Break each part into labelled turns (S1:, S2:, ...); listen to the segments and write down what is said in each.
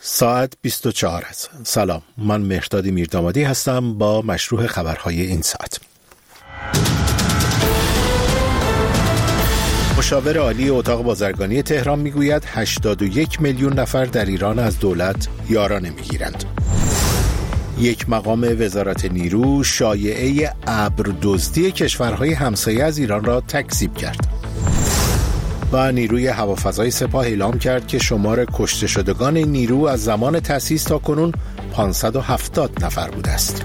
S1: ساعت 24 است. سلام، من مهرداد میردامادی هستم با مشروع خبرهای این ساعت. مشاور عالی اتاق بازرگانی تهران میگوید 81 میلیون نفر در ایران از دولت یارانه میگیرند. یک مقام وزارت نیرو شایعه ابر دزدی کشورهای همسایه از ایران را تکذیب کرد. و نیروی هوافضای سپاه اعلام کرد که شمار کشته شدگان نیرو از زمان تأسیس تا کنون 570 نفر بوده است.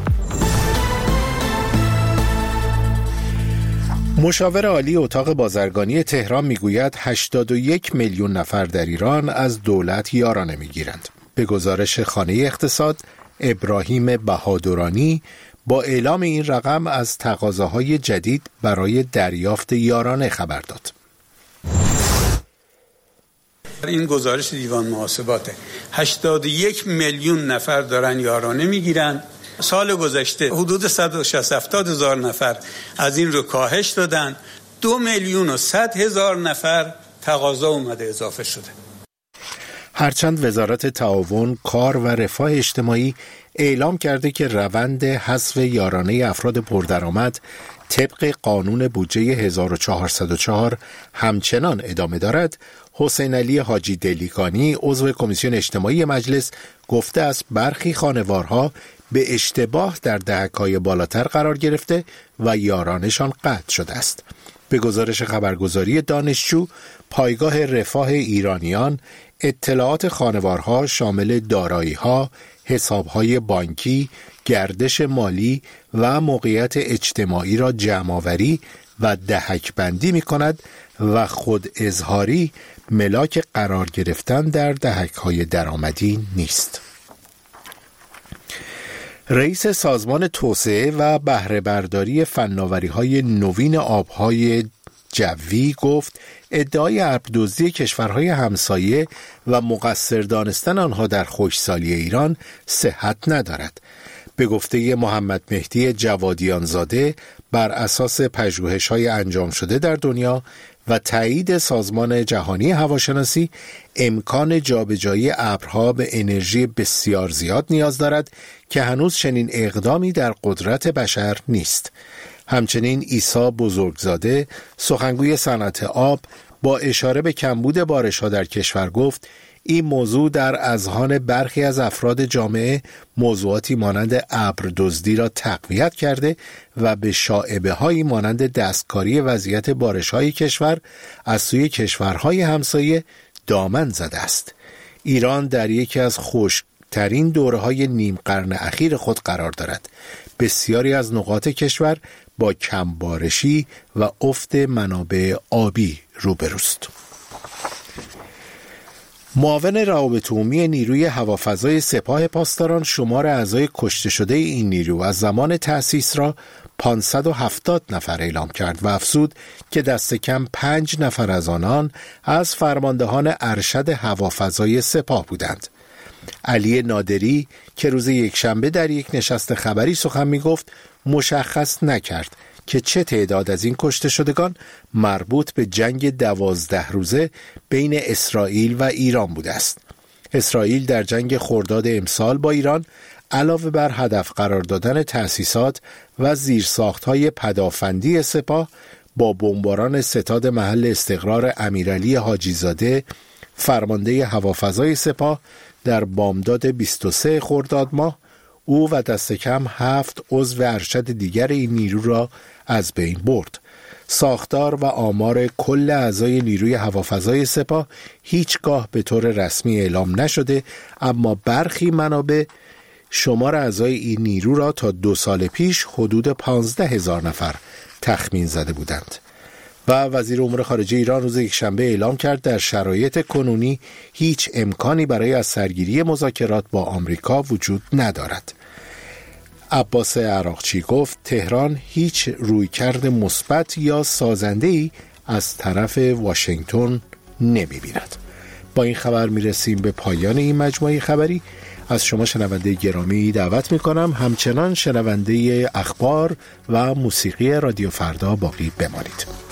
S1: مشاور عالی اتاق بازرگانی تهران میگوید 81 میلیون نفر در ایران از دولت یارانه میگیرند. به گزارش خانه اقتصاد، ابراهیم بهادرانی با اعلام این رقم از تقاضاهای جدید برای دریافت یارانه خبر داد.
S2: این گزارش دیوان محاسباته. 81 میلیون نفر دارن یارانه میگیرن. سال گذشته حدود 160-70 هزار نفر از این رو کاهش دادن. 2,100,000 نفر تقاضا اومده اضافه شده.
S1: هرچند وزارت تعاون، کار و رفاه اجتماعی اعلام کرده که روند حذف یارانه افراد پردرآمد طبق قانون بودجه 1404 همچنان ادامه دارد، حسین علی حاجی دلیکانی عضو کمیسیون اجتماعی مجلس گفته است برخی خانوارها به اشتباه در دهک‌های بالاتر قرار گرفته و یارانشان قطع شده است. به گزارش خبرگزاری دانشجو، پایگاه رفاه ایرانیان اطلاعات خانوارها شامل دارایی‌ها، حساب‌های بانکی، گردش مالی و موقعیت اجتماعی را جمع‌آوری و دهک‌بندی می‌کند و خود اظهاری ملاک قرار گرفتن در دهک‌های درآمدی نیست. رئیس سازمان توسعه و بهره برداری فناوری‌های نوین آب‌های جوی گفت ادعای ابر دزدی کشورهای همسایه و مقصر دانستن آنها در خشکسالی ایران صحت ندارد. به گفته محمد مهدی جوادیان زاده، بر اساس پژوهش‌های انجام شده در دنیا و تایید سازمان جهانی هواشناسی، امکان جابجایی ابرها به انرژی بسیار زیاد نیاز دارد که هنوز چنین اقدامی در قدرت بشر نیست. همچنین عیسی بزرگزاده، سخنگوی صنعت آب، با اشاره به کمبود بارش‌ها در کشور گفت این موضوع در اذهان برخی از افراد جامعه موضوعاتی مانند ابر دزدی را تقویت کرده و به شائبه‌هایی مانند دستکاری وضعیت بارش‌های کشور از سوی کشورهای همسایه دامن زده است. ایران در یکی از خشک‌ترین دوره‌های نیم قرن اخیر خود قرار دارد. بسیاری از نقاط کشور با کمبارشی و افت منابع آبی روبروست. معاون روابط عمومی نیروی هوافضای سپاه پاسداران شمار اعضای کشته شده این نیرو از زمان تأسیس را 570 نفر اعلام کرد و افزود که دست کم 5 نفر از آنان از فرماندهان ارشد هوافضای سپاه بودند. علی نادری که روز یکشنبه در یک نشست خبری سخن می گفت مشخص نکرد که چه تعداد از این کشته شدگان مربوط به جنگ 12 روزه بین اسرائیل و ایران بوده است. اسرائیل در جنگ خرداد امسال با ایران علاوه بر هدف قرار دادن تأسیسات و زیرساخت‌های پدافندی سپاه با بمباران ستاد محل استقرار امیرعلی حاجی زاده، فرمانده هوافضای سپاه، در بامداد 23 خرداد ماه او و دست کم 7 عضو ارشد دیگر این نیرو را از بین برد. ساختار و آمار کل اعضای نیروی هوافضای سپاه هیچگاه به طور رسمی اعلام نشده، اما برخی منابع شمار اعضای این نیرو را تا 2 سال پیش حدود 15,000 نفر تخمین زده بودند. و وزیر امور خارجه ایران روز یکشنبه اعلام کرد در شرایط کنونی هیچ امکانی برای از سرگیری مذاکرات با آمریکا وجود ندارد. عباس عراقچی گفت تهران هیچ رویکرد مثبت یا سازنده‌ای از طرف واشنگتن نمی‌بیند. با این خبر میرسیم به پایان این مجموعه خبری. از شما شنونده گرامی دعوت میکنم همچنان شنونده اخبار و موسیقی رادیو فردا باقی بمانید.